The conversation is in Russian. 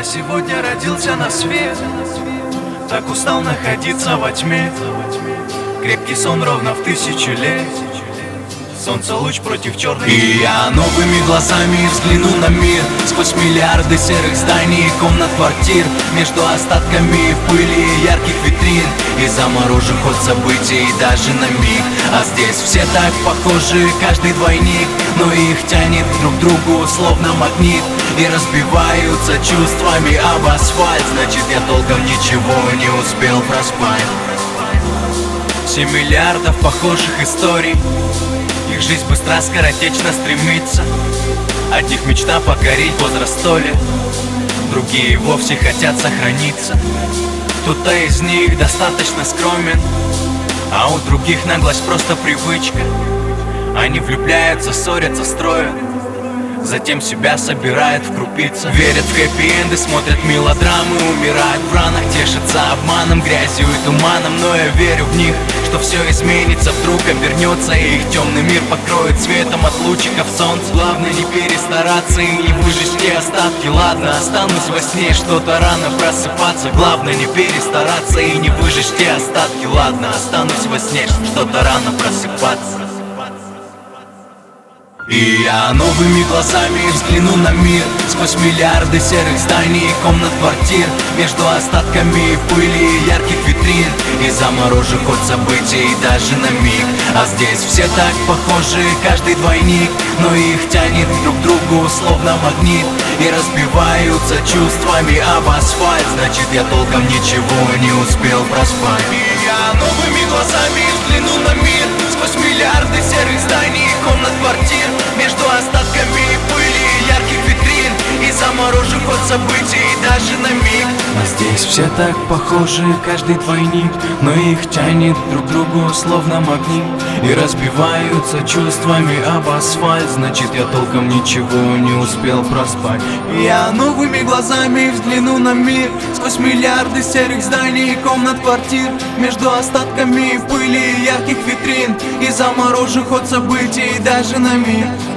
сегодня родился на свет. Так устал находиться во тьме. Крепкий сон ровно в 1000 лет. Солнце луч против черных. И я новыми глазами взгляну на мир сквозь миллиарды серых зданий и комнат квартир. Между остатками в пыли ярких витрин и заморожу ход событий даже на миг. А здесь все так похожи, каждый двойник, но их тянет друг к другу словно магнит. И разбиваются чувствами об асфальт. Значит, я толком ничего не успел проспать. 7 миллиардов похожих историй. Их жизнь быстро, скоротечно стремится. Одних мечта покорить возраст 100 лет, другие вовсе хотят сохраниться. Кто-то из них достаточно скромен, а у других наглость просто привычка. Они влюбляются, ссорятся, строят, затем себя собирают в крупицы. Верят в хэппи-энды, смотрят мелодрамы, умирают в ранах, тешатся обманом, грязью и туманом. Но я верю в них, что все изменится, вдруг обернется, и их темный мир покроет светом от лучиков солнца. Главное не перестараться и не выжечь те остатки. Ладно, останусь во сне, что-то рано просыпаться. Главное не перестараться и не выжечь те остатки. Ладно, останусь во сне, что-то рано просыпаться. И я новыми глазами взгляну на мир сквозь миллиарды серых зданий и комнат квартир. Между остатками в пыли ярких витрин и заморожу ход событий даже на миг. А здесь все так похожи, каждый двойник, но их тянет друг к другу словно магнит. И разбиваются чувствами об асфальт. Значит, я толком ничего не успел проспать. И я новыми глазами взгляну на мир сквозь миллиарды серых зданий и комнат квартир. Между остатками пыли ярких витрин и заморожу ход событий даже на миг. А здесь все так похожи, каждый двойник, но их тянет друг к другу словно магнит. И разбиваются чувствами об асфальт. Значит, я толком ничего не успел проспать. И я новыми глазами взгляну на мир сквозь миллиарды серых зданий и комнат квартир. Между остатками пыли ярких витрин и заморожу ход событий даже на миг.